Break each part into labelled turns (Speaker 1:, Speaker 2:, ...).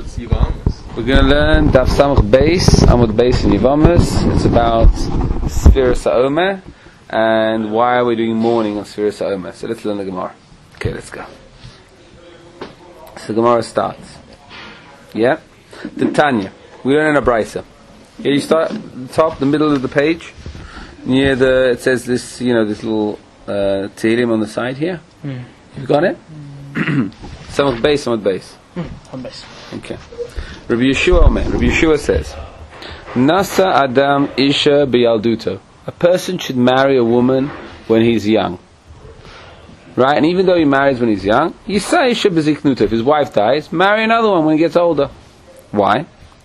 Speaker 1: What's Yivamas?
Speaker 2: We're going to learn Daf Samach Beis, Amud Beis in Yivamas. It's about Sfiras HaOmer and why are we doing mourning on Sfiras HaOmer. So let's learn the Gemara. Okay, let's go. So Gemara starts. Yeah? The Tanya. We learn in a Brisa. Here you start at the top, the middle of the page. Near it says this, this little Tehillim on the side here. You got it? Samach Beis, Amud Beis.
Speaker 3: On base.
Speaker 2: Okay. Rabbi Yeshua says, Nasa Adam Isha B'Yalduto. A person should marry a woman when he's young. Right? And even though he marries when he's young, Yisa Isha B'Ziknuto. If his wife dies, marry another one when he gets older. Why?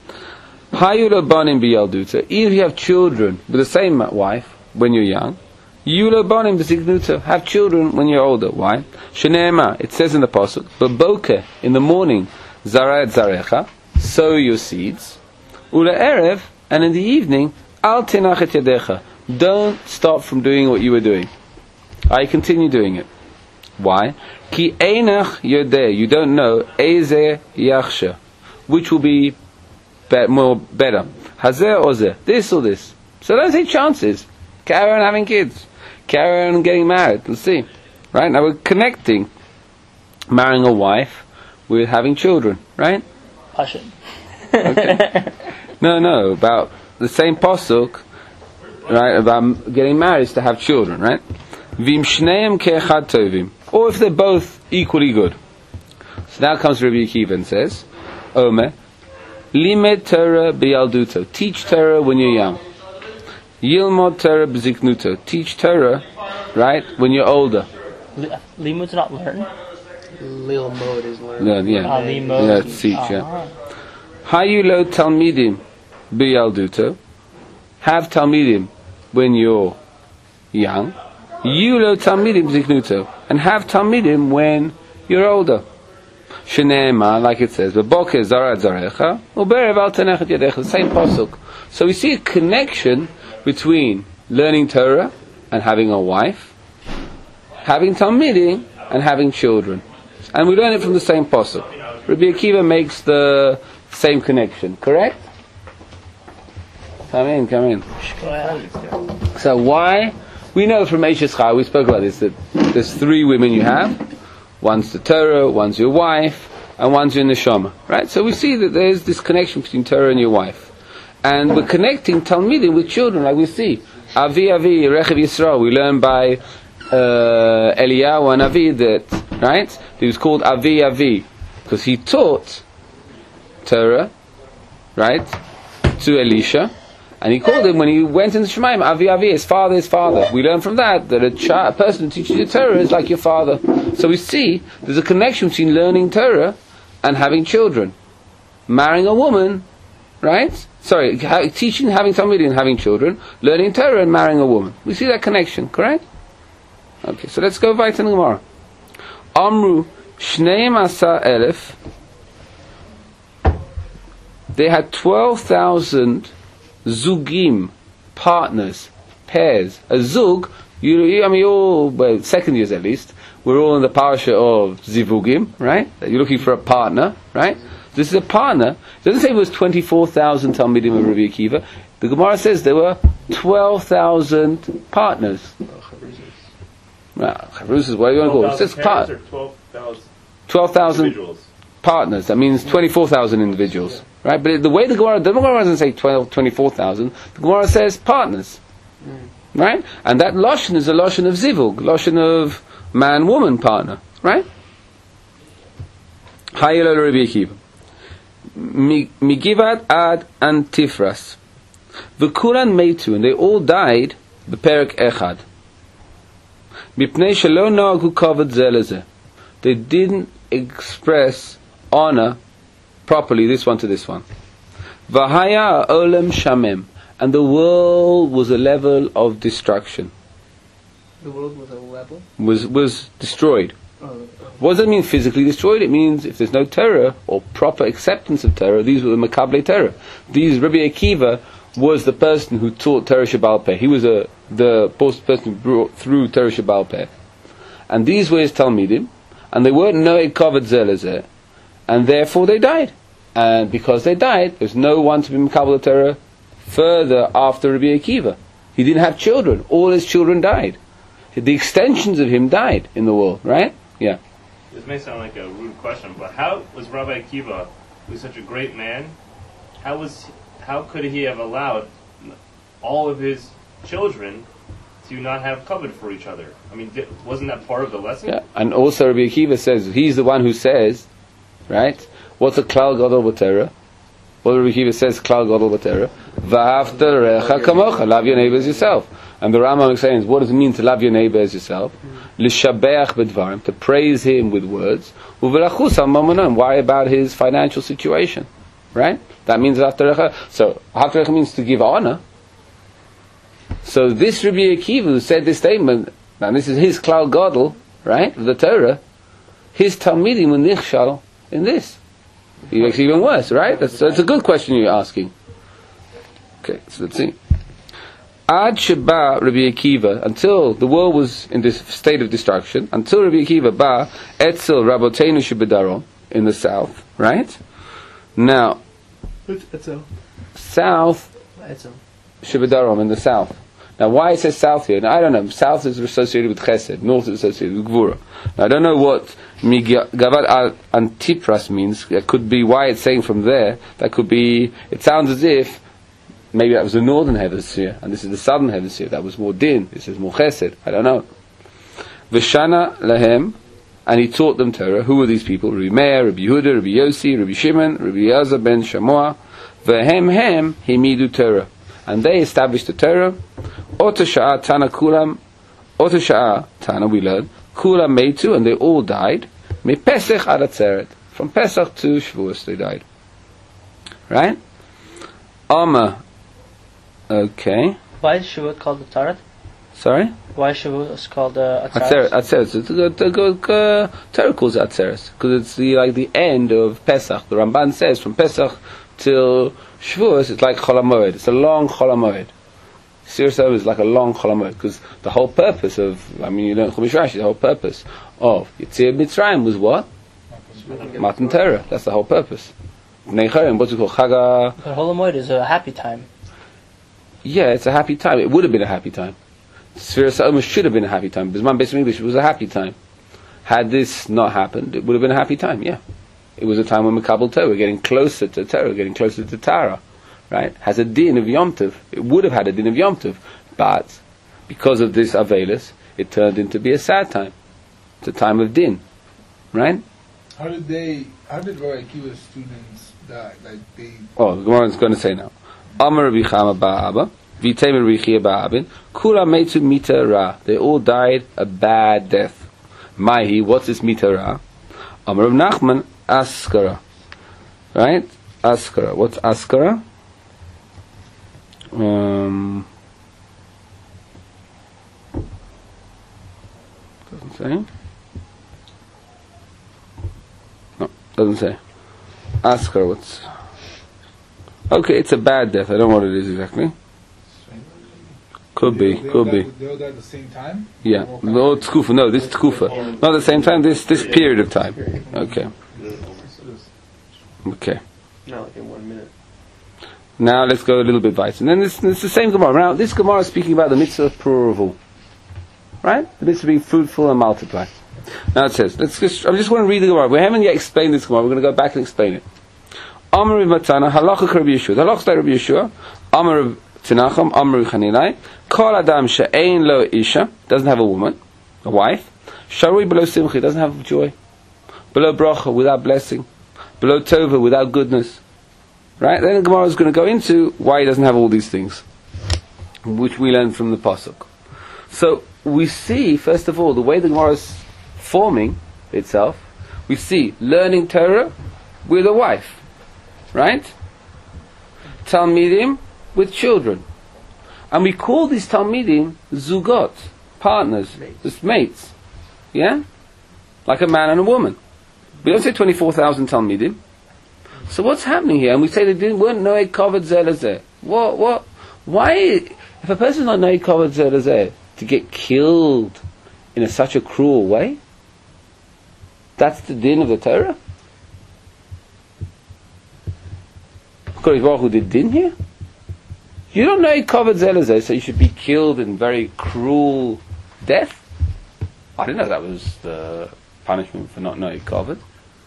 Speaker 2: Hayula Banim B'Yalduto. Even if you have children with the same wife when you're young, Yula Banim B'Ziknuto. Have children when you're older. Why? Shenema. It says in the Pasuk, B'Boker, in the morning, Zara et Zarecha, sow your seeds. Ula Erev, and in the evening, Al Tenach et Yadecha. Don't stop from doing what you were doing. I continue doing it. Why? Ki Einach Yodeh. You don't know Eze Yachsha, which will be more better. Hazeh or Zeh. This or this. So don't take chances. Carry on having kids. Carry on getting married. Let's see. Right? Now we're connecting marrying a wife with having children. Right?
Speaker 3: Passion.
Speaker 2: Okay. No, about the same pasuk, right? About getting married is to have children, right? Vim shneim ke'echad tovim, or if they're both equally good. So now comes Rabbi Akiva and says, Omer, limed Torah b'yalduto, teach Torah when you're young. Yilmod Torah b'ziknuto, teach Torah, right, when you're older.
Speaker 3: Limud's not learn.
Speaker 4: Lil mode is learn.
Speaker 2: No, yeah,
Speaker 3: Limud.
Speaker 2: teach. Yeah. Hayulo talmidim b'yalduto, have talmidim when you're young. Yulo talmidim b'ziknuto, and have talmidim when you're older. Sheneema, like it says, B'boker zara zarecha, u'berev al tenech et yadecha, the same pasuk. So we see a connection between learning Torah and having a wife, having talmidim and having children, and we learn it from the same pasuk. Rabbi Akiva makes the same connection, correct? Come in. So why? We know from Eishes Chai, we spoke about this, that there's three women you have. One's the Torah, one's your wife, and one's your neshama. Right? So we see that there's this connection between Torah and your wife. And we're connecting Talmidim with children, like we see. Avi, Rechav Yisrael. We learn by Eliyahu and Avi that, right? He was called Avi, because he taught Torah, right, to Elisha. And he called him, when he went into Shemaim, Avi, his father. We learn from that a person who teaches you Torah is like your father. So we see there's a connection between learning Torah and having children. Marrying a woman, right? Teaching, having somebody and having children. Learning Torah and marrying a woman. We see that connection, correct? Okay, so let's go weiter in the Gemara. Amru, Shneim Asa Elef. They had 12,000 Zugim, partners, pairs. A Zug, all, second years at least, we're all in the parasha of Zivugim, right? You're looking for a partner, right? This is a partner. It doesn't say it was 24,000 Talmidim of Rabbi Akiva. The Gemara says there were 12,000 partners. Well, Chavrus, what do you want to call it? It says 12,000 partners. That means 24,000 individuals. Right? But the way the Gemara doesn't say 24,000, the Gemara says partners. Right? And that Lashon is a Lashon of Zivug, Lashon of man-woman partner. Right? Hayel Rabbi Akiva. Migivat ad Antifras. V'kulan meitu, and they all died, b'perek echad. Mipnei shelo noagu kavod zeh lezeh. They didn't express honor properly, this one to this one. Vahaya olam shamem, and the world was a level of destruction.
Speaker 4: The world was a level?
Speaker 2: Was destroyed. What does that mean physically destroyed? It means if there's no Torah or proper acceptance of Torah, these were the Makabli Torah. Rabbi Akiva was the person who taught Torah Sheba'al Peh. He was the person who brought through Torah Sheba'al Peh. And these were his Talmidim, and they weren't Noeg Kavod Zeh Lezeh, and therefore they died. And because they died, there's no one to be Makabel Torah further after Rabbi Akiva. He didn't have children. All his children died. The extensions of him died in the world, right? Yeah.
Speaker 1: This may sound like a rude question, but how was Rabbi Akiva, who was such a great man, how could he have allowed all of his children to not have covet for each other? I mean, wasn't that part of the lesson?
Speaker 2: Yeah, and also Rabbi Akiva says, he's the one who says, right, what's a klal gadol b'Torah? What Rabbi Akiva says, klal gadol b'Torah, v'ahavta l'recha kamocha, love your neighbor as yourself. And the Rambam is saying, what does it mean to love your neighbor as yourself? L'shabeach b'dvarim, to praise him with words, u'v'lachus al-mamonon, worry about his financial situation, right? That means after recha. So after recha means to give honor. So this Rabbi Akiva who said this statement, and this is his klal gadol, right, of the Torah, his talmidim were nichshal in this. He makes it even worse, right? So it's a good question you're asking. Okay, so let's see. Ad sheba Rabbi Akiva, until the world was in this state of destruction, until Rabbi Akiva ba etzel rabotenu shebedarom, in the south, right? Now, south shebedarom, in the south. Now, why it says south here? Now, I don't know. South is associated with chesed. North is associated with gvura. Now, I don't know what gavad antipras means. It could be why it's saying from there. That could be. It sounds as if maybe that was the northern hemisphere, and this is the southern hemisphere. That was more din. This is more chesed. I don't know. V'shana lahem, and he taught them Torah. Who were these people? Rabbi Meir, Rabbi Yehuda, Rabbi Yossi, Rabbi Shimon, Rabbi Elazar ben Shamoah. V'hem himidu Torah, and they established the Torah. Ota sha'a tana kulam, ota sha'a tana, we learn, kulam meitu, and they all died. Me Pesach ad Atzeret, from Pesach to Shavuos they died. Right? Amma. Okay.
Speaker 3: Why is Shavuot called the Tarat?
Speaker 2: Sorry?
Speaker 3: Why is Shavuot called
Speaker 2: Atzeret? Atzeret. Torah calls it Atzeret because it's the end of Pesach. The Ramban says from Pesach till Shavuos it's like Chol HaMoed. It's a long Chol HaMoed. Sirius is like a long Chol HaMoed because the whole purpose of, you learn Chumash Rashi, the whole purpose of Yitzir Mitzrayim was what? Matan Torah. That's the whole purpose. Neicharim, what's it called? Chaga.
Speaker 3: But Chol HaMoed is a happy time.
Speaker 2: Yeah, it's a happy time. It would have been a happy time. Sirius should have been a happy time. Bisman Beis English was a happy time. Had this not happened, it would have been a happy time. Yeah, it was a time when Mekabel Torah, we're getting closer to Torah, getting closer to Tara. Right? Has a din of Yom Tov. It would have had a din of Yom Tov, but because of this Avelis, it turned into be a sad time. It's a time of din, right?
Speaker 5: How did Rabbi Akiva's students die?
Speaker 2: The Gemara is going to say now. Amar Rabbi Chama ba'aba, v'itei Rabbi Chia ba'abin, kula meitu mita ra. They all died a bad death. Mahi, what's this mita ra? Amar Rav Nachman, askara. Right? Askara. What's askara? Doesn't say. No, doesn't say. Ask her what's. Okay, it's a bad death. I don't know what it is exactly. Could be.
Speaker 5: They all died at the same time?
Speaker 2: Yeah. No, tkufa. No, this tkufa. Not at the same time. This period of time. Okay. Okay.
Speaker 4: No, like in 1 minute.
Speaker 2: Now let's go a little bit weiter. And then it's the same Gemara. Now this Gemara is speaking about the mitzvah of pruruvu. Right? The mitzvah of being fruitful and multiply. Now it says, I just want to read the Gemara. We haven't yet explained this Gemara. We're going to go back and explain it. Amar Matana, halacha Rabbi Yeshua. The halacha like Rabbi Yeshua. Amar Tinacham, Amar Chaninai. Kol Adam she'ein lo isha, doesn't have a woman, a wife. Sharui below simchi, doesn't have joy. Below bracha, without blessing. Below tova, without goodness. Right? Then the Gemara is going to go into why he doesn't have all these things, which we learn from the pasuk. So we see, first of all, the way the Gemara is forming itself. We see learning Torah with a wife, right? Talmidim with children, and we call these Talmidim zugot, partners, mates. Yeah, like a man and a woman. We don't say 24,000 Talmidim. So what's happening here? And we say they weren't noeg kavod zeh lezeh. What? Why? If a person's not noeg kavod zeh lezeh, to get killed in such a cruel way, that's the din of the Torah. HaKadosh Baruch Hu did din here? You don't know Kavod Zelazeh, so you should be killed in very cruel death? I didn't know that was the punishment for not knowing Kavod.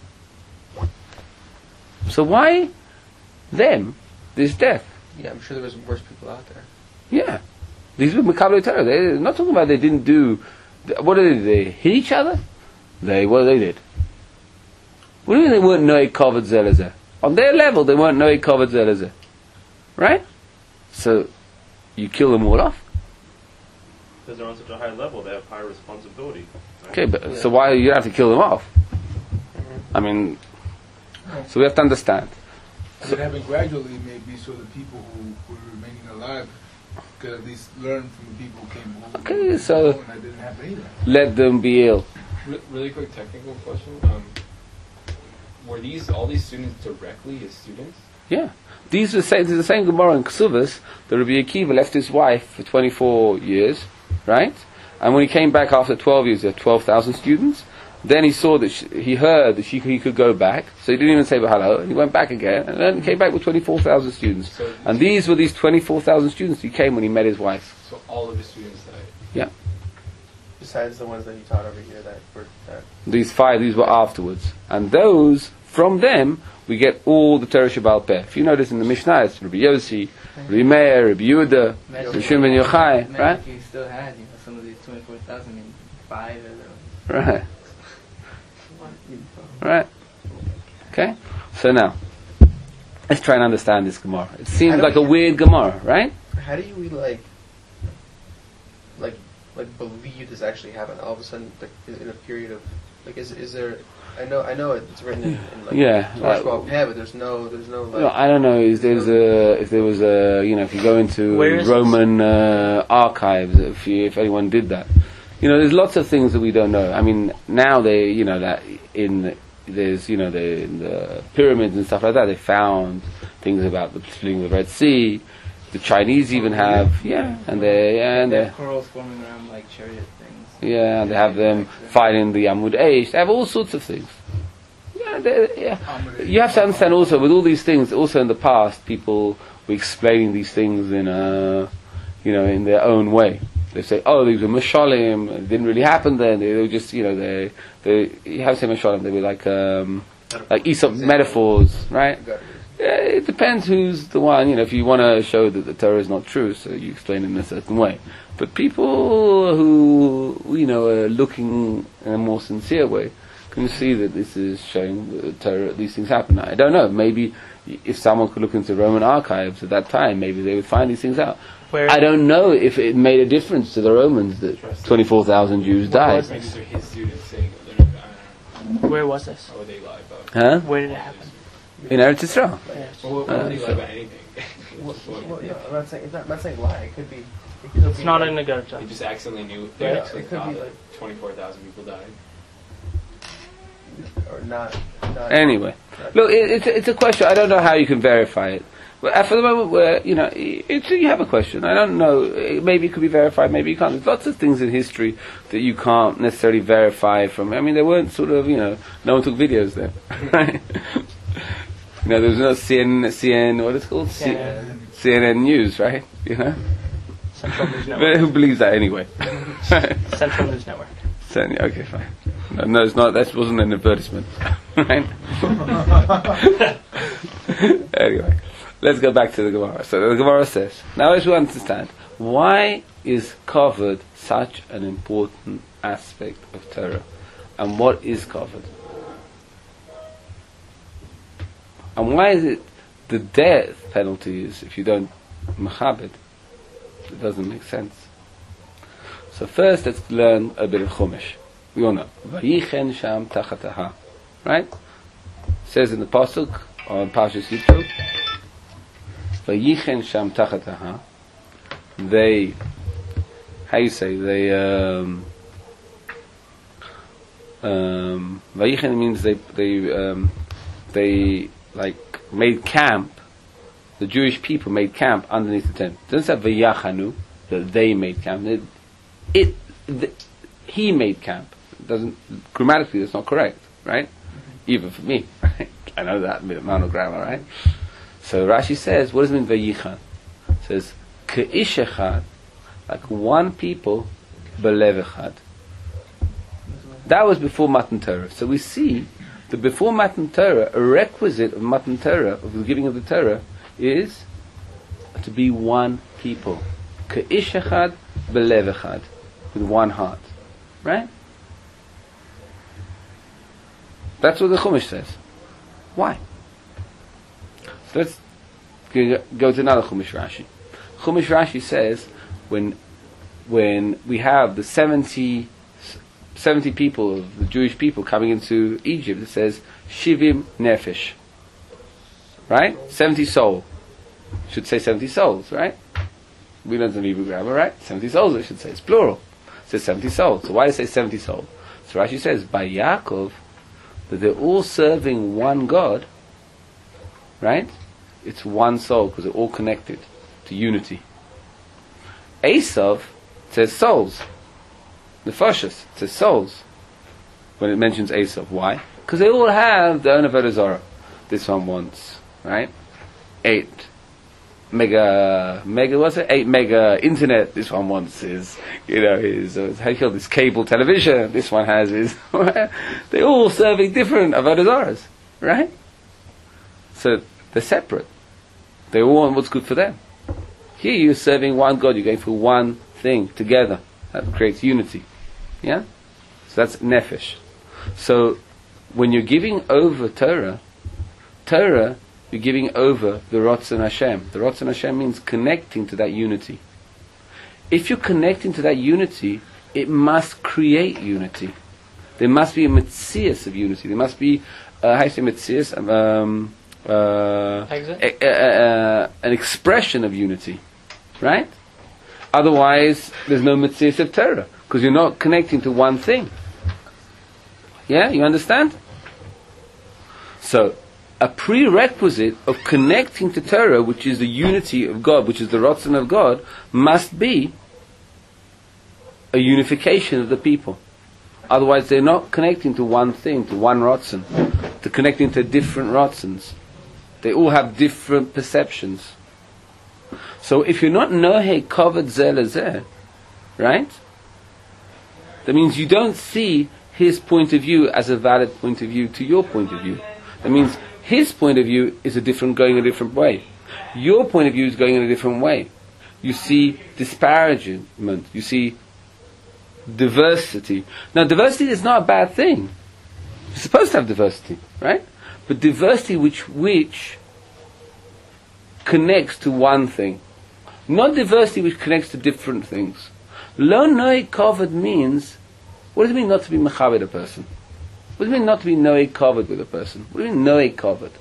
Speaker 2: So why them this death?
Speaker 4: Yeah, I'm sure there was worse people out there.
Speaker 2: Yeah. These were Makabel Torah. They're not talking about they didn't do... What did they hit each other? What they did? What do you mean they weren't Noe Kavod Zelazeh? On their level, they weren't Noe Kavod Zelazeh. Right? So, you kill them all off?
Speaker 1: Because they're on such a high level, they have higher responsibility. Right?
Speaker 2: Okay, but so why you have to kill them off? I mean, so we have to understand.
Speaker 5: So it happened gradually, maybe, so the people who were remaining alive could at least learn from the people who came over.
Speaker 2: Okay, so
Speaker 5: And that didn't happen either.
Speaker 2: let them be ill.
Speaker 6: Really quick technical question. Were all these students directly his students?
Speaker 2: Yeah. These are the same Gemara in Ksuvas that Rabbi Akiva left his wife for 24 years, right? And when he came back after 12 years, he had 12,000 students. Then he saw that he heard that he could go back, so he didn't even say hello, and he went back again, and then came back with 24,000 students.
Speaker 6: So
Speaker 2: and these were these 24,000 students he came when he met his wife.
Speaker 6: So all of his students died.
Speaker 2: Yeah.
Speaker 4: Besides the ones that he taught over here that were that.
Speaker 2: These were afterwards. And those, from them, we get all the Torah Shabbal Peh. If you notice in the Mishnah, it's Rabbi Yossi, Rabbi Meir, Rabbi Yehuda, Rabbi Shimon ben Yochai, right?
Speaker 4: If you still had, some of these 24,000 and 5 of them.
Speaker 2: Right. Right. Okay? So now, let's try and understand this Gemara. It seems like a weird Gemara, right?
Speaker 4: How do we like believe this actually happened all of a sudden, like in a period of like is there? I know it's written in like Torah Shabbal Peh, but there's no like.
Speaker 2: No, I don't know. If there was a if you go into Roman archives, if anyone did that, there's lots of things that we don't know. I mean, now they that in the pyramids and stuff like that, they found things about the splitting of the Red Sea. The Chinese even have, and they
Speaker 4: have corals forming around like chariot things.
Speaker 2: Yeah, and they have them fighting the Amud Eish. They have all sorts of things. You have to understand also, with all these things, also in the past, people were explaining these things in in their own way. They say, oh, these were Mashalim, it didn't really happen then, they were just, you have to say Mashalim, they were like Aesop metaphors, right? It depends who's the one, if you want to show that the Torah is not true, so you explain it in a certain way. But people who, are looking in a more sincere way, can see that this is showing that the Torah, these things happen. I don't know, maybe if someone could look into Roman archives at that time, maybe they would find these things out. I don't know if it made a difference to the Romans that 24,000 Jews died.
Speaker 6: Maybe they're his students saying
Speaker 3: Where was this?
Speaker 6: or they lie about.
Speaker 2: Huh?
Speaker 3: Where did it happen?
Speaker 2: In Eretz Yisrael.
Speaker 3: Yes.
Speaker 6: Or they lie about anything.
Speaker 4: I'm not saying lie. It could be.
Speaker 3: It's not in the
Speaker 6: They
Speaker 3: Gerta.
Speaker 6: just accidentally knew.
Speaker 4: Yeah,
Speaker 6: They actually
Speaker 4: it could
Speaker 6: thought
Speaker 4: be
Speaker 6: that 24,000 people died.
Speaker 4: or not.
Speaker 2: Anyway, look, it's a question. I don't know how you can verify it. But for the moment, where you have a question. I don't know. Maybe it could be verified. Maybe you can't. There's lots of things in history that you can't necessarily verify from. I mean, there weren't sort of no one took videos then, right? There was no CNN. What is it called? CNN News, right?
Speaker 3: Central News
Speaker 2: But
Speaker 3: Network.
Speaker 2: who believes that anyway?
Speaker 3: Central News Network.
Speaker 2: Okay, fine. No, it's not. That wasn't an advertisement, right? Anyway. Let's go back to the Gemara. So the Gemara says, now as we understand, why is covered such an important aspect of Torah? And what is covered? And why is it the death penalty is if you don't machabed? It doesn't make sense. So first let's learn a bit of Chumash. We all know. Vayichen sham tachataha. Right? It says in the Pasuk on Parshas Yitro, Vayichen sham tachataha. They, Vayichen means they like made camp. The Jewish people made camp underneath the tent. It doesn't say Vayachanu, that they made camp. He made camp. It doesn't, grammatically that's not correct, right? Even for me, right? I know that, a bit of grammar, right? So Rashi says, what does it mean Vayichan? It says, Ke'ish echad, like one people, belev echad. That was before Matan Torah. So we see that before Matan Torah, a requisite of Matan Torah, of the giving of the Torah, is to be one people. Ke'ish echad, belev echad, with one heart. Right? That's what the Chumash says. Why? So let's go to another Chumash Rashi. Chumash Rashi says when we have the 70 people of the Jewish people coming into Egypt, it says Shivim Nefesh. Right? 70 souls. Should say 70 souls, right? We learned some Hebrew grammar, right? 70 souls, it should say. It's plural. It says 70 souls. So why does it say 70 souls? So Rashi says, by Yaakov, that they're all serving one God, right? It's one soul, because they're all connected to unity. Esav says souls. Nefashos says souls. When it mentions Esav. Why? Because they all have their own Avodah Zarah. This one wants, right? 8 mega internet. This one wants his, how you call this, cable television. This one has his, they're all serving different Avodah Zarahs, right? So they're separate. They all want what's good for them. Here you're serving one God, you're going for one thing together. That creates unity. Yeah? So that's nefesh. So when you're giving over Torah, you're giving over the Ratzon Hashem. The Ratzon Hashem means connecting to that unity. If you're connecting to that unity, it must create unity. There must be a metzias of unity. There must be, how do you say metzias? An expression of unity. Right? Otherwise, there's no metzias of Torah, because you're not connecting to one thing. Yeah? You understand? So, a prerequisite of connecting to Torah, which is the unity of God, which is the Ratzon of God, must be a unification of the people. Otherwise, they're not connecting to one thing, to one Ratzon. They're connecting to different Ratzons. They all have different perceptions. So, if you're not nohei kavod zeh lezeh, right? That means you don't see his point of view as a valid point of view to your point of view. That means his point of view is going a different way. Your point of view is going in a different way. You see disparagement. You see diversity. Now, diversity is not a bad thing. You're supposed to have diversity, right? But diversity which connects to one thing. Not diversity which connects to different things. Lo noei kavod means, what does it mean not to be mechaved a person? What does it mean not to be noei kavod with a person? What do you mean noei kavod?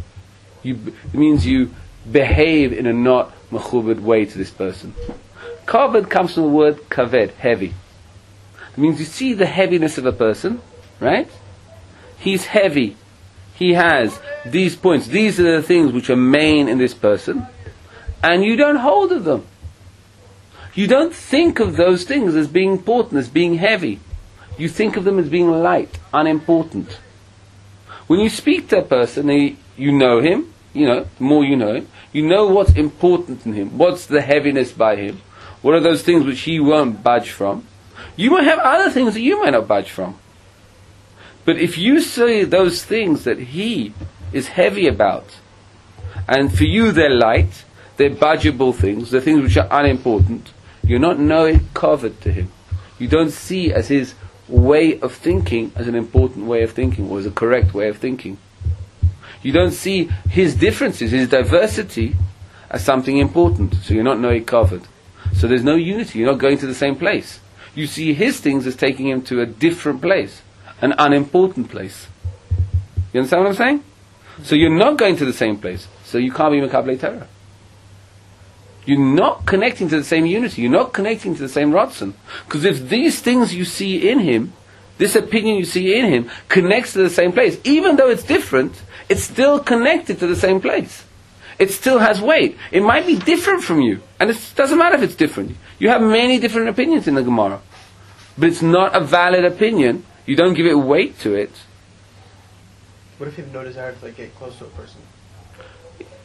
Speaker 2: It means you behave in a not mechubed way to this person. Kavod comes from the word kaved, heavy. It means you see the heaviness of a person, right? He's heavy. He has these points. These are the things which are main in this person. And you don't hold of them. You don't think of those things as being important, as being heavy. You think of them as being light, unimportant. When you speak to a person, you know him, the more you know him, you know what's important in him, what's the heaviness by him, what are those things which he won't budge from. You might have other things that you might not budge from. But if you say those things that he is heavy about, and for you they're light, they're budgeable things, they're things which are unimportant, you're not knowing kavod to him. You don't see as his way of thinking as an important way of thinking, or as a correct way of thinking. You don't see his differences, his diversity, as something important. So you're not knowing kavod. So there's no unity. You're not going to the same place. You see his things as taking him to a different place, an unimportant place. You understand what I'm saying? So you're not going to the same place. So you can't be Mekablei Torah. You're not connecting to the same unity. You're not connecting to the same Ratzon. Because if these things you see in him, this opinion you see in him, connects to the same place, even though it's different, it's still connected to the same place. It still has weight. It might be different from you. And it doesn't matter if it's different. You have many different opinions in the Gemara. But it's not a valid opinion. You don't give it weight to it.
Speaker 4: What if you have no desire to get close to a person?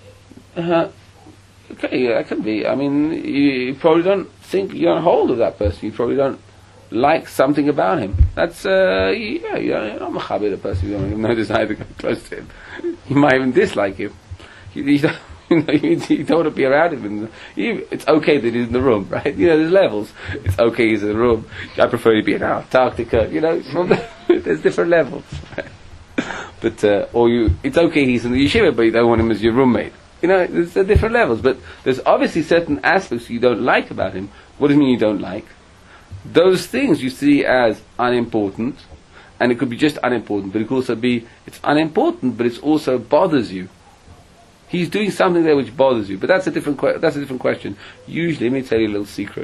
Speaker 2: Okay, yeah, that can be. I mean, you probably don't think you're on hold of that person. You probably don't like something about him. That's, you're not machabed a person. You don't have no desire to go close to him. You might even dislike him. You don't, you don't want to be around him. It's okay that he's in the room, right? There's levels. It's okay he's in the room. I prefer to be in Antarctica. There's different levels. Right? But it's okay he's in the yeshiva, but you don't want him as your roommate. There's different levels. But there's obviously certain aspects you don't like about him. What does it mean you don't like? Those things you see as unimportant, and it could be just unimportant, but it could also be it's unimportant, but it also bothers you. He's doing something there which bothers you, but that's a different question. Usually, let me tell you a little secret.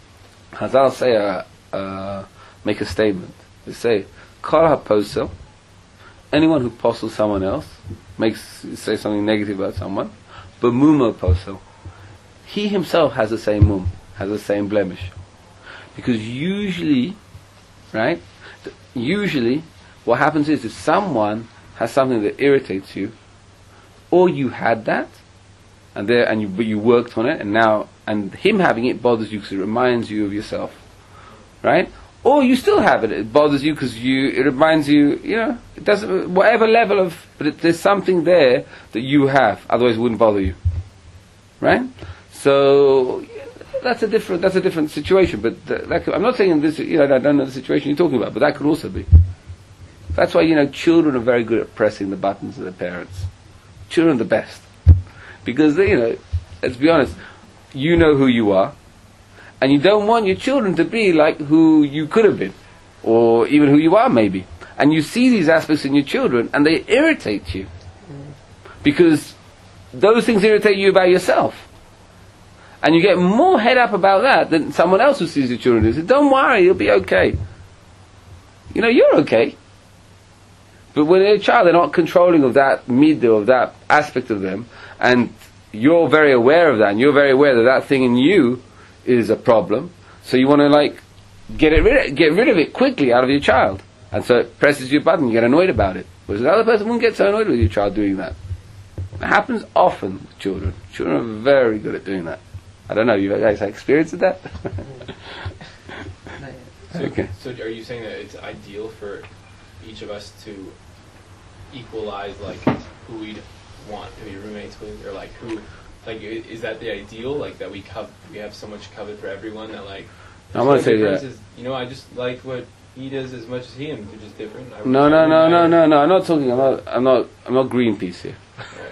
Speaker 2: Hazal say make a statement. They say kol haposel, anyone who posels someone else, say something negative about someone, but mumo posel, he himself has the same mum, has the same blemish. Because usually, right? Usually, what happens is if someone has something that irritates you, or you had that, but you worked on it, and him having it bothers you because it reminds you of yourself, right? Or you still have it; it bothers you because it reminds you. It doesn't. Whatever level of, but there's something there that you have. Otherwise, it wouldn't bother you, right? So. That's a different situation, but I'm not saying this. I don't know the situation you're talking about, but that could also be. That's why children are very good at pressing the buttons of their parents. Children are the best because let's be honest, you know who you are, and you don't want your children to be like who you could have been, or even who you are maybe. And you see these aspects in your children, and they irritate you because those things irritate you about yourself. And you get more head up about that than someone else who sees your children do. So don't worry, you'll be okay. You're okay. But when they're a child, they're not controlling of that midah, of that aspect of them. And you're very aware of that. And you're very aware that that thing in you is a problem. So you want to get rid of it quickly out of your child. And so it presses your button, you get annoyed about it. Whereas another person won't get so annoyed with your child doing that. It happens often with children. Children are very good at doing that. I don't know, you guys have experience with that? Okay.
Speaker 6: So are you saying that it's ideal for each of us to equalize who we'd want to be roommates with, or is that the ideal? That we have so much covet for everyone that
Speaker 2: I want to say that.
Speaker 6: I just like what he does as much as he, and they're just different.
Speaker 2: No. I'm not talking. I'm not Greenpeace here.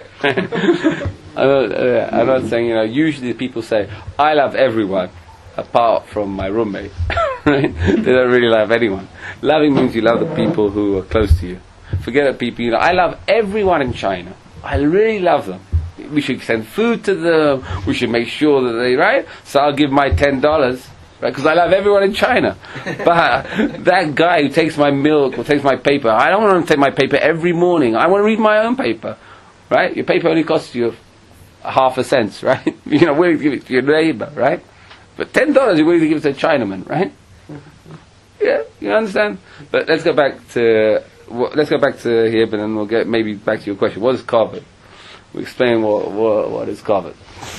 Speaker 2: I'm not saying, usually people say, I love everyone apart from my roommate. Right? They don't really love anyone. Loving means you love the people who are close to you. Forget the people, I love everyone in China. I really love them. We should send food to them. We should make sure that they, right? So I'll give my $10, right? Because I love everyone in China. But that guy who takes my milk or takes my paper, I don't want him to take my paper every morning. I want to read my own paper. Right? Your paper only costs you half a cent, right? You're willing to give it to your neighbor, right? But $10 you're willing to give it to a Chinaman, right? Yeah, you understand? But let's go back to here, but then we'll get maybe back to your question. What is kavod? We'll explain what is kavod.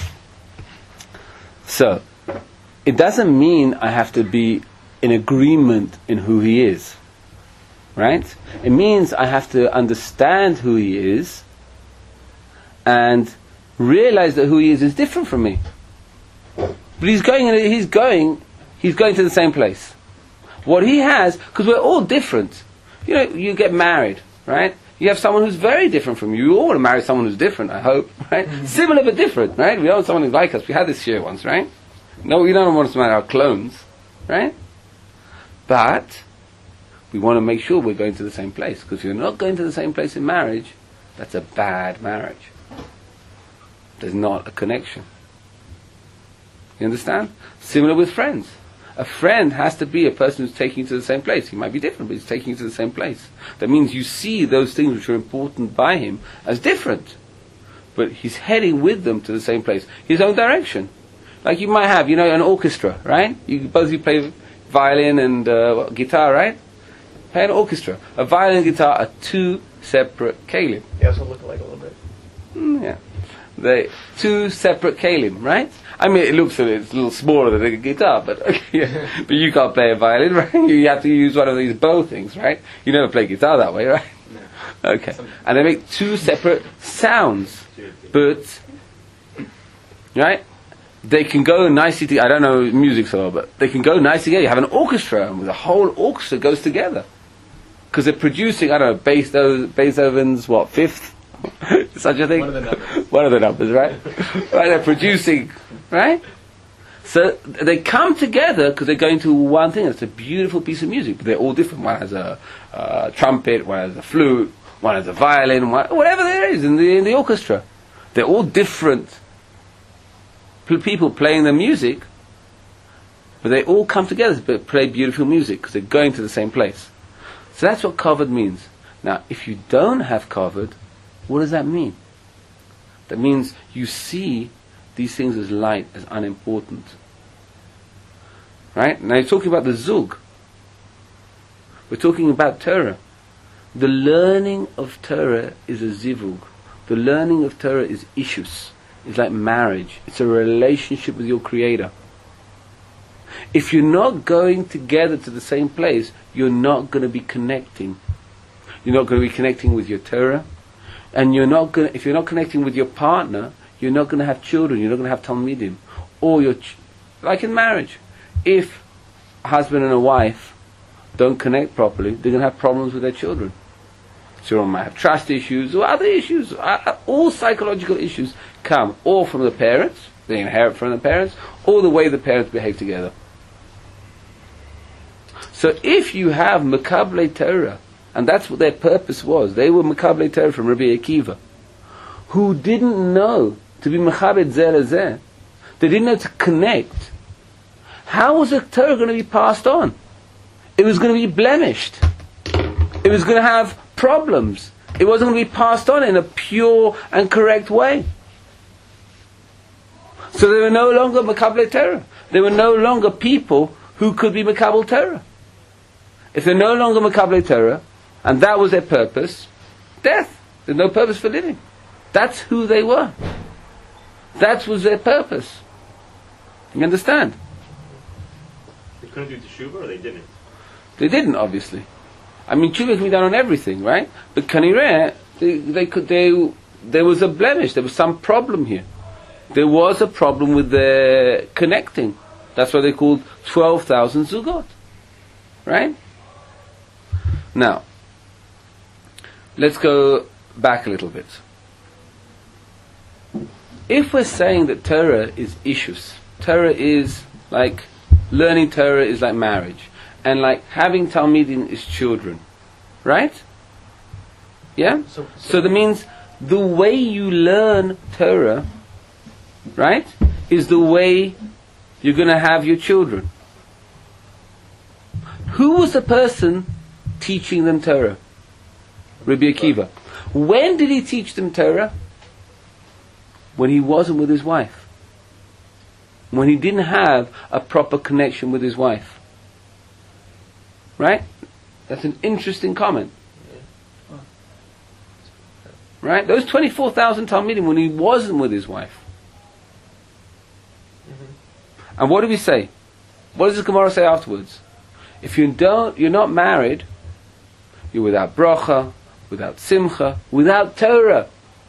Speaker 2: So, it doesn't mean I have to be in agreement in who he is, right? It means I have to understand who he is and realize that who he is different from me. But he's going to the same place. What he has, because we're all different. You get married, right? You have someone who's very different from you. You all want to marry someone who's different, I hope, right? Mm-hmm. Similar but different, right? We don't want someone who's like us. We had this year once, right? No, we don't want to marry our clones, right? But we want to make sure we're going to the same place. Because if you're not going to the same place in marriage, that's a bad marriage. There's not a connection. You understand? Similar with friends. A friend has to be a person who's taking you to the same place. He might be different, but he's taking you to the same place. That means you see those things which are important by him as different. But he's heading with them to the same place. His own direction. Like you might have, an orchestra, right? You play violin and guitar, right? Play an orchestra. A violin and guitar are two separate kelim.
Speaker 4: They also look alike a little bit.
Speaker 2: Yeah. They two separate kelim, right? I mean, it's a little smaller than a guitar, but but you can't play a violin, right? You have to use one of these bow things, right? You never play guitar that way, right?
Speaker 6: No.
Speaker 2: Okay, and they make two separate sounds, but right? They can go nicely together. I don't know music so well, but they can go nicely together. You have an orchestra, and the whole orchestra goes together. Because they're producing, I don't know, Beethoven's, fifth? Such a thing?
Speaker 6: One of the numbers.
Speaker 2: One of the numbers, right? Right, they're producing, right? So they come together because they're going to one thing. It's a beautiful piece of music, but they're all different. One has a trumpet, one has a flute, one has a violin, whatever there is in the orchestra. They're all different people playing the music, but they all come together to play beautiful music because they're going to the same place. So that's what kavod means. Now, if you don't have kavod, what does that mean? That means you see these things as light, as unimportant. Right? Now you're talking about the zug. We're talking about Torah. The learning of Torah is a zivug. The learning of Torah is ishus. It's like marriage. It's a relationship with your Creator. If you're not going together to the same place, you're not going to be connecting. You're not going to be connecting with your Torah, and if you're not connecting with your partner, you're not going to have children. You're not going to have talmidim, or like in marriage. If a husband and a wife don't connect properly, they're going to have problems with their children. Children might have trust issues or other issues. All psychological issues come or from the parents, they inherit from the parents, or the way the parents behave together. So if you have Mekablei Torah, and that's what their purpose was, they were Mekablei Torah from Rabbi Akiva, who didn't know to be Mechabed Zeh Lezeh, they didn't know to connect. How was the Torah going to be passed on? It was going to be blemished. It was going to have problems. It wasn't going to be passed on in a pure and correct way. So they were no longer Mekablei Torah. They were no longer people who could be Mekabel Torah. If they're no longer Mekabel Torah, and that was their purpose, death. There's no purpose for living. That's who they were. That was their purpose. You understand?
Speaker 1: They couldn't do teshuva, or they didn't?
Speaker 2: They didn't, obviously. I mean, teshuva can be done on everything, right? But kanireh, there was a blemish. There was some problem here. There was a problem with their connecting. That's why they called 12,000 zugot. Right? Now, let's go back a little bit. If we're saying that Torah is ishus, Torah is like, learning Torah is like marriage, and like having Talmidim is children, right? Yeah? So that means the way you learn Torah, right, is the way you're going to have your children. Who was the person teaching them Torah? Rabbi Akiva. When did he teach them Torah? When he wasn't with his wife. When he didn't have a proper connection with his wife. Right? That's an interesting comment. Right? Those 24,000 Talmidim when he wasn't with his wife. And what do we say? What does the Gemara say afterwards? If you're not married, you're without bracha, without simcha, without Torah.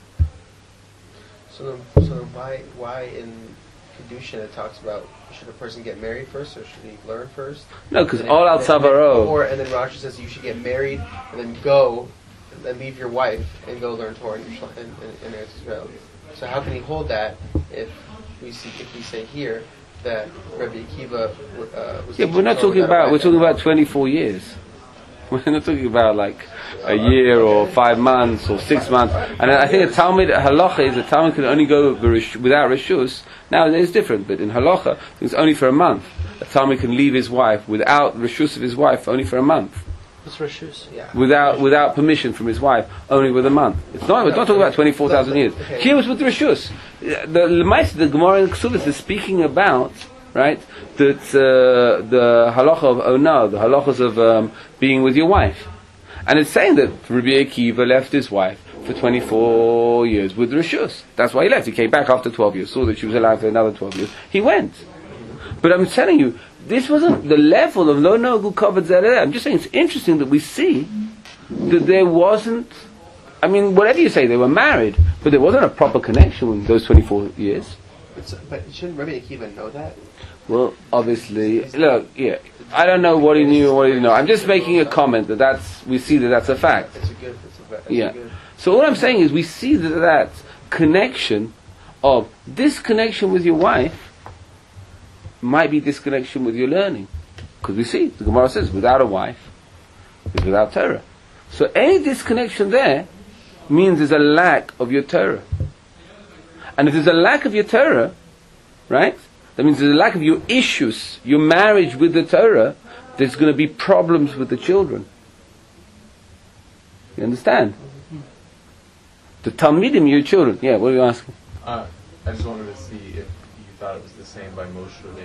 Speaker 4: So why in Kedushin it talks about should a person get married first or should he learn first?
Speaker 2: No, because all al tzavaro.
Speaker 4: And then Rashi says you should get married and then go and leave your wife and go learn Torah in Eretz Israel. So how can he hold that if we say here that Rabbi Akiva was?
Speaker 2: Yeah, but we're not talking about. We're talking about 24 years. We're not talking about like a year or 5 months or 6 months. And I think a Talmud halacha is a Talmud can only go without reshus. Now it's different, but in halacha it's only for a month. A Talmud can leave his wife without reshus of his wife only for a month.
Speaker 3: It's reshus.
Speaker 4: Yeah.
Speaker 2: Without permission from his wife, only with a month. We're not talking about 24,000 years.
Speaker 4: Okay.
Speaker 2: Here was with reshus. The Gemara in Ksubis is speaking about, right, that the halacha of onah, the halachas of being with your wife, and it's saying that Rabbi Akiva left his wife for 24 years with Rishus. That's why he left. He came back after 12 years, saw that she was alive for another 12 years. He went. But I'm telling you, this wasn't the level of Lo Nogu Kavod Zeh. I'm just saying it's interesting that we see that there wasn't, I mean, whatever you say, they were married, but there wasn't a proper connection with those 24 years.
Speaker 4: But shouldn't Rabbi Akiva know that?
Speaker 2: Well, obviously, look, yeah, I don't know what he knew or what he didn't know. I'm just making a comment we see that that's a fact. Yeah. So all I'm saying is we see that connection of disconnection with your wife might be disconnection with your learning. Because we see, the Gemara says, without a wife is without Torah. So any disconnection there means there's a lack of your Torah. And if there's a lack of your Torah, right, that means there's a lack of your issues, your marriage with the Torah, there's going to be problems with the children. You understand? The Talmidim, your children. Yeah, what are you asking?
Speaker 7: I just wanted to see if you thought it was the same by Moshe Rabbeinu.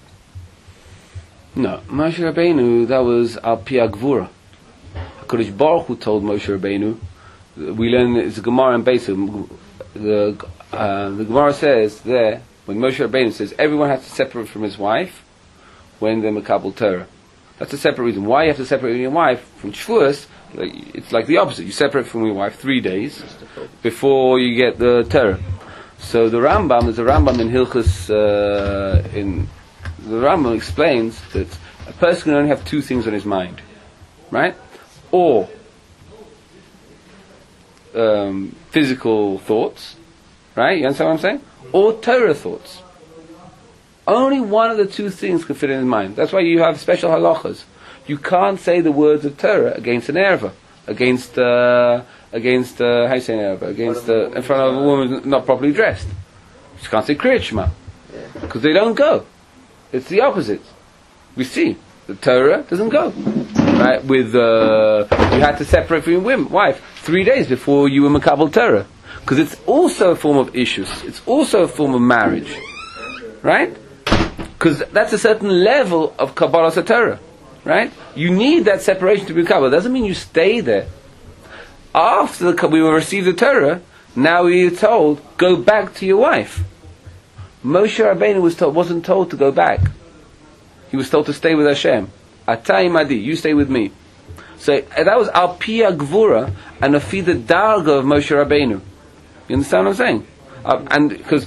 Speaker 2: No, Moshe Rabbeinu, that was Al Pi Agvura. HaKadosh Baruch Hu told Moshe Rabbeinu, we learn, it's a Gemara in Beisim, the Gemara says there, when Moshe Rabbeinu says everyone has to separate from his wife when they're Makabel Torah. That's a separate reason. Why you have to separate from your wife from Shavuos? It's like the opposite. You separate from your wife 3 days before you get the Torah. So the Rambam, there's a Rambam in Hilchos, the Rambam explains that a person can only have 2 things on his mind, right? Or physical thoughts, right? You understand what I'm saying? Or Torah thoughts. Only one of the 2 things can fit in his mind. That's why you have special halachas. You can't say the words of Torah against an erva, against how you say an erva, in front of a woman not properly dressed. You can't say Kriyat Shema because they don't go. It's the opposite. We see the Torah doesn't go. Right? With you had to separate from your wife 3 days before you were Makabel Torah, because it's also a form of issues. It's also a form of marriage, right? Because that's a certain level of Kabbalah Torah, right? You need that separation to be Kabbalah. Doesn't mean you stay there. After we will receive the Torah, now we are told, go back to your wife. Moshe Rabbeinu wasn't told to go back. He was told to stay with Hashem. Atay Madi, you stay with me. So that was Al Pi Gvura and Afi the Darga of Moshe Rabbeinu. You understand what I'm saying? And because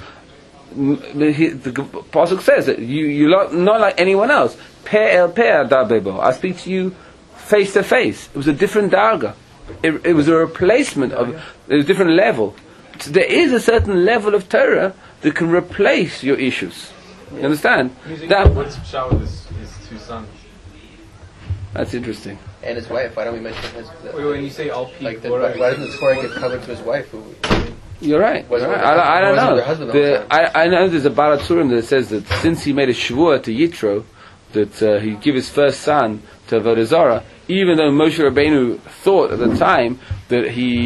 Speaker 2: the Pasuk says that you're not like anyone else. Pe el pe adabebo. I speak to you face to face. It was a different darga. It was a replacement of a different level. So there is a certain level of Torah that can replace your issues. You understand?
Speaker 7: What's Pshat with his 2 sons?
Speaker 2: That's interesting.
Speaker 4: And his wife. Why don't we mention his?
Speaker 7: When you say all people,
Speaker 4: like why doesn't the Torah give cover to his wife?
Speaker 2: You're right. I don't know. I know there's a Balatzurim that says that since he made a Shavua to Yitro, that he'd give his first son to Avodah Zarah, even though Moshe Rabbeinu thought at the time that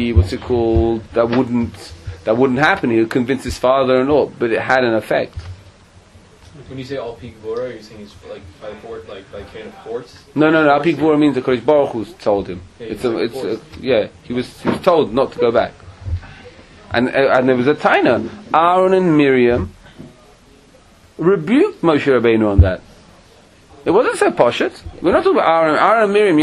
Speaker 2: that wouldn't happen. He would convince his father-in-law, but it had an effect.
Speaker 6: When you say Al Pi Gvura, you're saying he's like by fort, like by chain of force?
Speaker 2: No. Al Pi Gvura means the Kodesh Baruch Hu told him. He was told not to go back. And there was a taina. Aaron and Miriam rebuked Moshe Rabbeinu on that. It wasn't so poshet. We're not talking about Aaron and Miriam.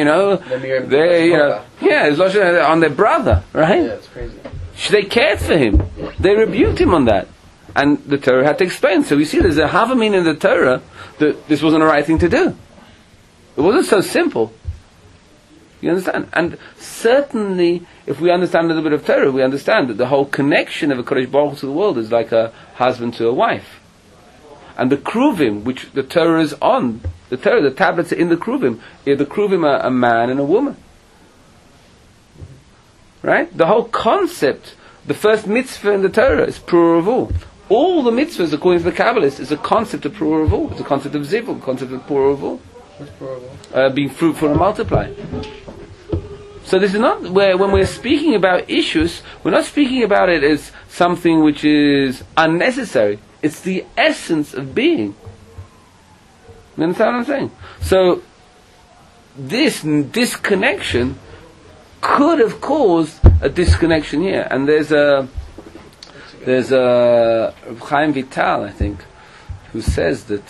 Speaker 2: It's on their brother, right?
Speaker 4: Yeah, it's crazy.
Speaker 2: They cared for him. They rebuked him on that, and the Torah had to explain. So we see there's a havamin in the Torah that this wasn't the right thing to do. It wasn't so simple. You understand? And certainly, if we understand a little bit of Torah, we understand that the whole connection of a Kodesh Baruch Hu to the world is like a husband to a wife. And the Kruvim, which the Torah is on, the tablets are in the Kruvim. The Kruvim are a man and a woman. Right? The whole concept, the first mitzvah in the Torah is Purah Ravul. All the mitzvahs, according to the Kabbalists, is a concept of Purah Ravul. It's a concept of Zivul, a concept of Purah Ravul.
Speaker 4: What's Purah Ravul?
Speaker 2: Being fruitful and multiply. So this is not where, when we're speaking about issues, we're not speaking about it as something which is unnecessary. It's the essence of being. You understand what I'm saying? So this disconnection could have caused a disconnection here. And there's a Chaim Vital, I think, who says that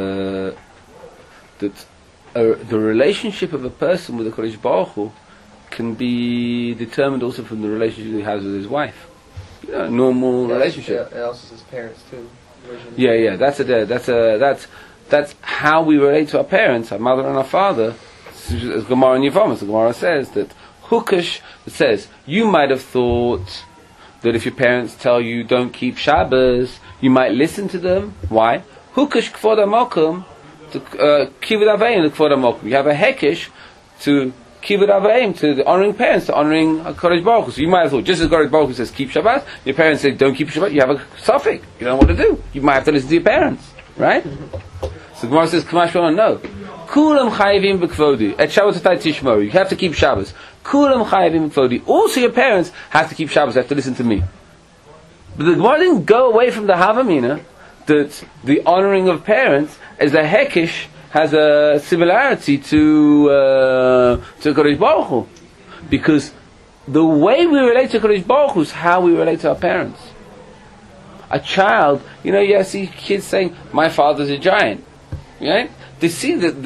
Speaker 2: the relationship of a person with the Kodesh Baruch Hu can be determined also from the relationship he has with his wife. You know, normal relationship.
Speaker 4: And also his parents too.
Speaker 2: Yeah. That's how we relate to our parents, our mother and our father. As Gemara in Yevamos, the Gemara says that Hukash, it says, you might have thought that if your parents tell you don't keep Shabbos, you might listen to them. Why? Hukash k'vod ha'mokum, to kivud aveim k'vod ha'mokum. You have a hekish to kivud aveim, to the honoring parents, to honoring Kodesh Baruch Hu. So you might have thought, just as Kodesh Baruch Hu says keep Shabbat, your parents say don't keep Shabbat, you have a suffix. You don't know what to do. You might have to listen to your parents. Right? So Gemara says, Kamash Shlomo, no. Kulam chayivim b'kvodi. Et Shabbat atay tishmoru. You have to keep Shabbos. Kulam chayivim b'kvodi. Also your parents have to keep Shabbos, have to listen to me. But the Gemara didn't go away from the Havamina that the honoring of parents as a hekish has a similarity to Kodesh Baruch Hu. Because the way we relate to Kodesh Baruch Hu is how we relate to our parents. A child, you see kids saying, my father's a giant. Right? They see that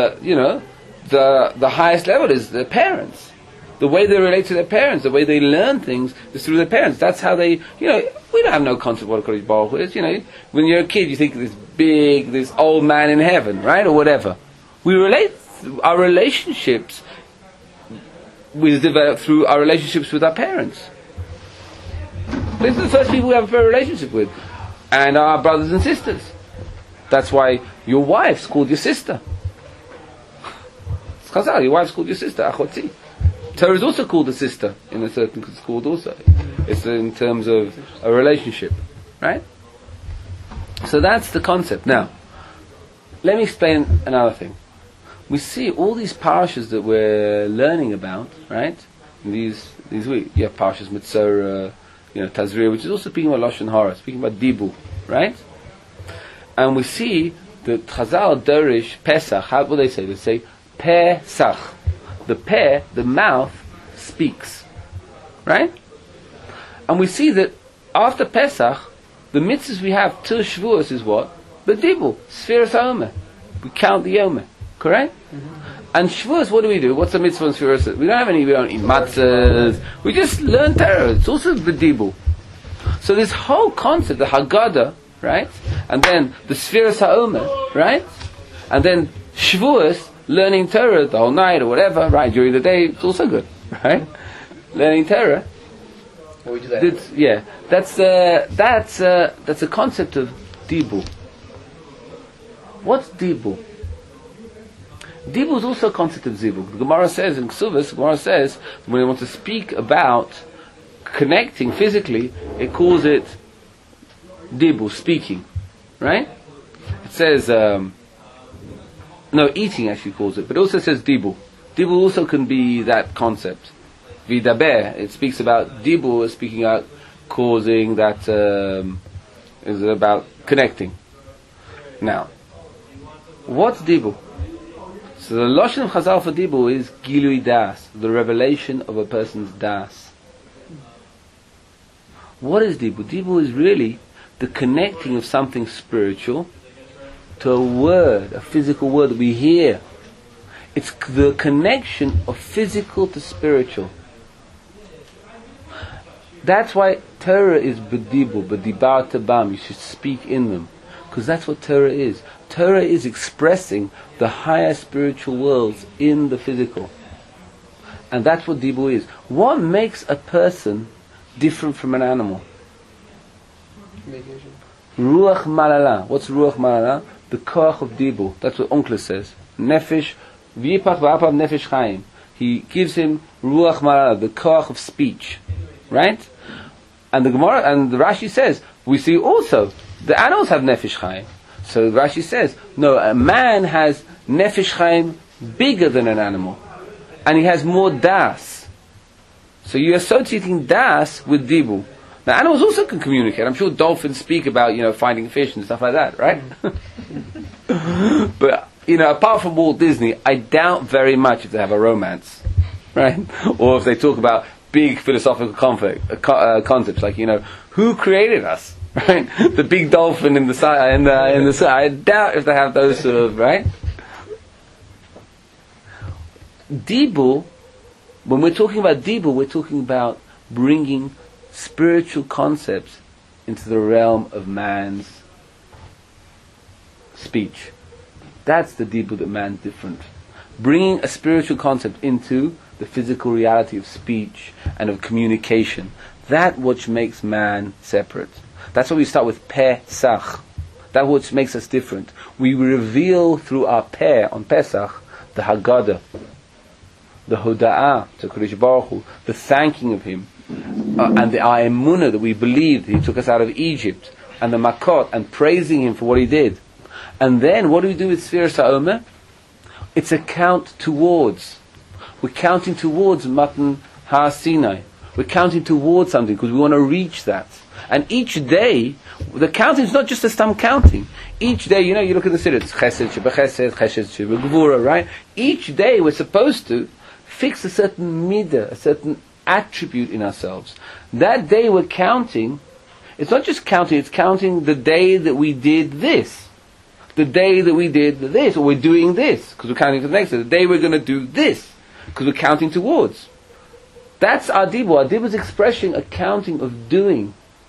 Speaker 2: the highest level is their parents. The way they relate to their parents, the way they learn things is through their parents. That's how they, we don't have no concept of what a Kodesh Baruch Hu is. When you're a kid, you think of this old man in heaven, right? Or whatever. Our relationships we develop through our relationships with our parents. These are the first people we have a relationship with. And our brothers and sisters. That's why your wife's called your sister. It's Chazal, your wife's called your sister, Achoti. Torah is also called a sister, in a certain, it's called also. It's in terms of a relationship. Right? So that's the concept. Now, let me explain another thing. We see all these parashas that we're learning about, right? In these weeks. You have parashas Mitzorah, Tazria, which is also speaking about Lashon Hara, speaking about Dibu, right? And we see that Chazal Dorish Pesach, how will they say? They say Pesach. The mouth speaks, right? And we see that after Pesach, the mitzvahs we have till Shavuos is what? The Dibu, Sfiras HaOmer. We count the Yomer, correct? Mm-hmm. And Shavuos, what do? What's the mitzvah on Sfiras? We don't eat matzahs. We just learn Torah. It's also the Dibu. So this whole concept, the Haggadah, right? And then the Sfiras HaOmer, right? And then Shavuos, learning Torah the whole night or whatever, right? During the day, it's also good, right? Learning Torah.
Speaker 4: We do that.
Speaker 2: That's a concept of Dibu. What's Dibu? Dibu is also a concept of Zivug. The Gemara says in Ksuvas, the Gemara says when they want to speak about connecting physically, it calls it Dibu, speaking, right? It says eating actually calls it, but it also says Dibu. Dibu also can be that concept. Vidaber, it speaks about Dibu, speaking out, causing that is about connecting. Now, what's Dibu? So the Lashon of Chazal for Dibu is Gilui Das, the revelation of a person's Das. What is Dibu? Dibu is really the connecting of something spiritual to a word, a physical word that we hear. It's the connection of physical to spiritual. That's why Torah is B'dibu, B'dibar Tabam. You should speak in them. Because that's what Torah is. Torah is expressing the higher spiritual worlds in the physical. And that's what Dibu is. What makes a person different from an animal? Ruach Malala. What's Ruach Malala? The koach of Dibu. That's what Onkelos says. Nefesh, v'yipach v'apav nefesh chaim. He gives him Ruach Malala, the koach of speech. Right? And the Gemara, and the Rashi says, we see also, the animals have nefesh chaim. So Rashi says, no, a man has nefesh chaim bigger than an animal. And he has more das. So you're associating das with Dibu. Now animals also can communicate. I'm sure dolphins speak about, finding fish and stuff like that, right? But, apart from Walt Disney, I doubt very much if they have a romance. right? Or if they talk about big philosophical concepts, like, who created us, right? The big dolphin in the side, in the side. I doubt if they have those sort of, right? Dibur, when we're talking about Dibur, we're talking about bringing spiritual concepts into the realm of man's speech. That's the Dibur that man's different. Bringing a spiritual concept into the physical reality of speech and of communication. That which makes man separate. That's why we start with Pesach. That which makes us different. We reveal through our Peh on Pesach the Haggadah, the Hoda'ah to Kodesh Baruch Hu, the thanking of Him, and the Emunah that we believed He took us out of Egypt, and the Makot, and praising Him for what He did. And then what do we do with Sfiras HaOmer? It's a count towards. We're counting towards Matan HaSinai. We're counting towards something because we want to reach that. And each day, the counting is not just a stam counting. Each day, you look at the Siddur, it's Chesed, Sheba Chesed, Chesed, Sheba Gevura, right? Each day we're supposed to fix a certain midah, a certain attribute in ourselves. That day we're counting, it's not just counting, it's counting the day that we did this. The day that we did this, or we're doing this, because we're counting to the next day. The day we're going to do this, because we're counting towards. That's our Dibur. Our Dibur is expressing a counting of doing.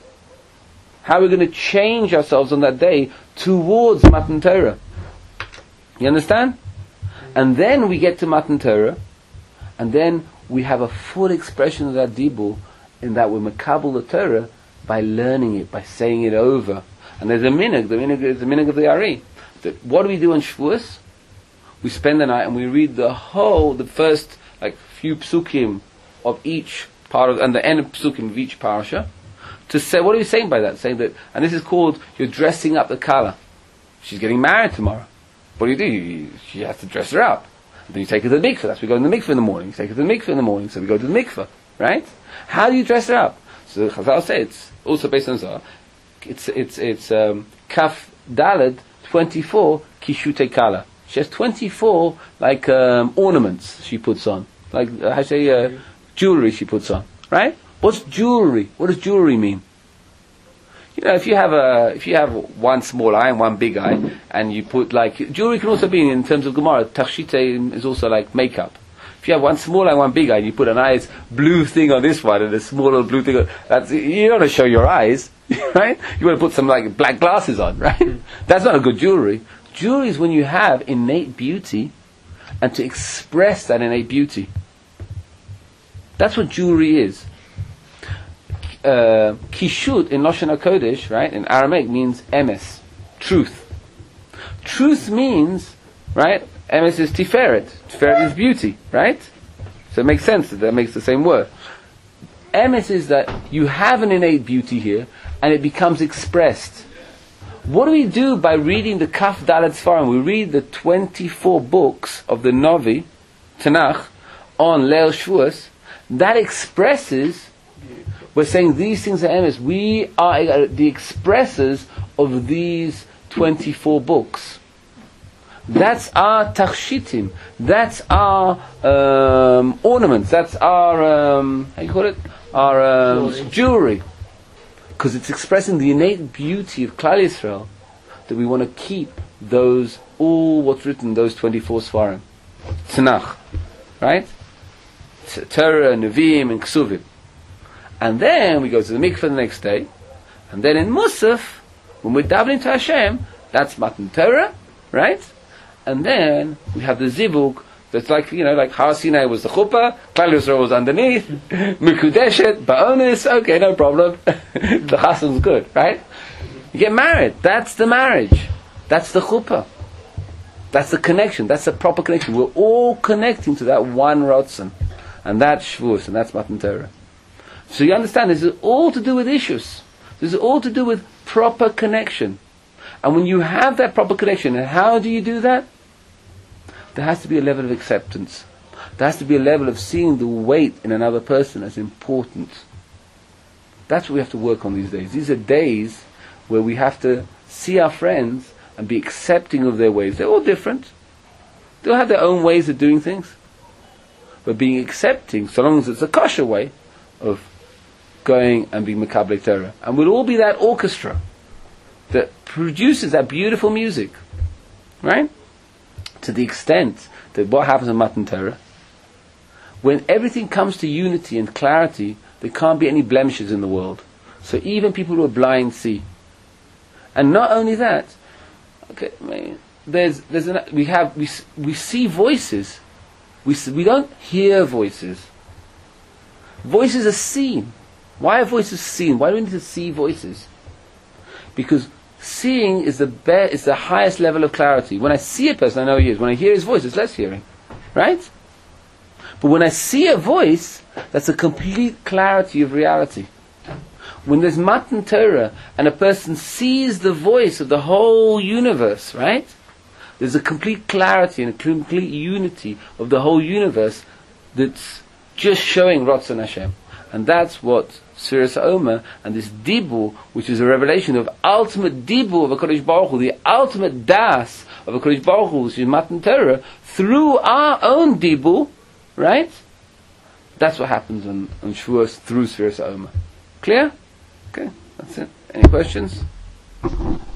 Speaker 2: How we're going to change ourselves on that day towards Matan Torah. You understand? And then we get to Matan Torah, and then we have a full expression of that Dibur, in that we're Makabel the Torah by learning it, by saying it over. And there's a minhag. The minhag is the minhag of the Ari. That what do we do on Shavuos? We spend the night and we read the first few psukim of each part of, and the end of psukim of each parasha, to say, what are you saying by that? Saying that, and this is called, you're dressing up the kala. She's getting married tomorrow. What do? She has to dress her up. And then you take her to the mikveh. That's we go in the mikveh in the morning. You take her to the mikveh in the morning, so we go to the mikveh, right? How do you dress her up? So the Chazal say it's also based on Zohar. It's Kaf Daled 24 Kishute Kala. She has 24 ornaments she puts on, jewelry she puts on. Right? What's jewelry? What does jewelry mean? If you have one small eye and one big eye, and you put jewelry can also be in terms of Gemara. Tachshite is also like makeup. If you have one small eye and one big eye, and you put a nice blue thing on this one and a smaller blue thing on, you don't want to show your eyes, right? You want to put some black glasses on, right? That's not a good jewelry. Jewelry is when you have innate beauty, and to express that innate beauty. That's what jewelry is. Kishut in Lashon HaKodesh, right, in Aramaic means emes, truth. Truth means, right, emes is tiferet. Tiferet is beauty, right? So it makes sense that makes the same word. Emes is that you have an innate beauty here, and it becomes expressed. What do we do by reading the Kaf Dalet Sfarim? We read the 24 books of the Navi, Tanakh, on Leil Shavuos. That expresses, we're saying these things are emes. We are the expressors of these 24 books. That's our tachshitim. That's our ornaments. That's our how you call it? Our jewelry. Because it's expressing the innate beauty of Klal Yisrael, that we want to keep those, all what's written, those 24 Sfarim. Tanakh. Right? Torah, Nevi'im, and Ksuvim. And then we go to the mikveh the next day, and then in Musaf, when we're davening to Hashem, that's Matan Torah, right? And then we have the zivug, that's like Har Sinai was the chuppah, Klal Yisrael was underneath, Mikudeshet, Ba'onis, okay, no problem. The chasan's good, right? You get married, that's the marriage. That's the chuppah. That's the connection, that's the proper connection. We're all connecting to that one Ratzon. And that's Shavuos, and that's Matan Torah. So you understand, this is all to do with issues. This is all to do with proper connection. And when you have that proper connection, and how do you do that? There has to be a level of acceptance. There has to be a level of seeing the weight in another person as important. That's what we have to work on these days. These are days where we have to see our friends and be accepting of their ways. They're all different. They all have their own ways of doing things. but being accepting, so long as it's a kosher way of going and being Mekabel Torah. And we'll all be that orchestra that produces that beautiful music, right? To the extent that what happens in Matan Torah, when everything comes to unity and clarity, there can't be any blemishes in the world. So even people who are blind see. And not only that, okay, we see voices. We don't hear voices. Voices are seen. Why are voices seen? Why do we need to see voices? Because seeing is the highest level of clarity. When I see a person, I know who he is. When I hear his voice, it's less hearing, right? But when I see a voice, that's a complete clarity of reality. When there's Matan Torah and a person sees the voice of the whole universe, right? There's a complete clarity and a complete unity of the whole universe that's just showing Ratzon Hashem. And that's what Sfiras Omer and this Dibur, which is a revelation of ultimate Dibur of HaKadosh Baruch Hu, the ultimate Das of HaKadosh Baruch Hu, which is Matan Torah, through our own Dibur, right? That's what happens on Shavuos through Sfiras Omer. Clear? Okay, that's it. Any questions?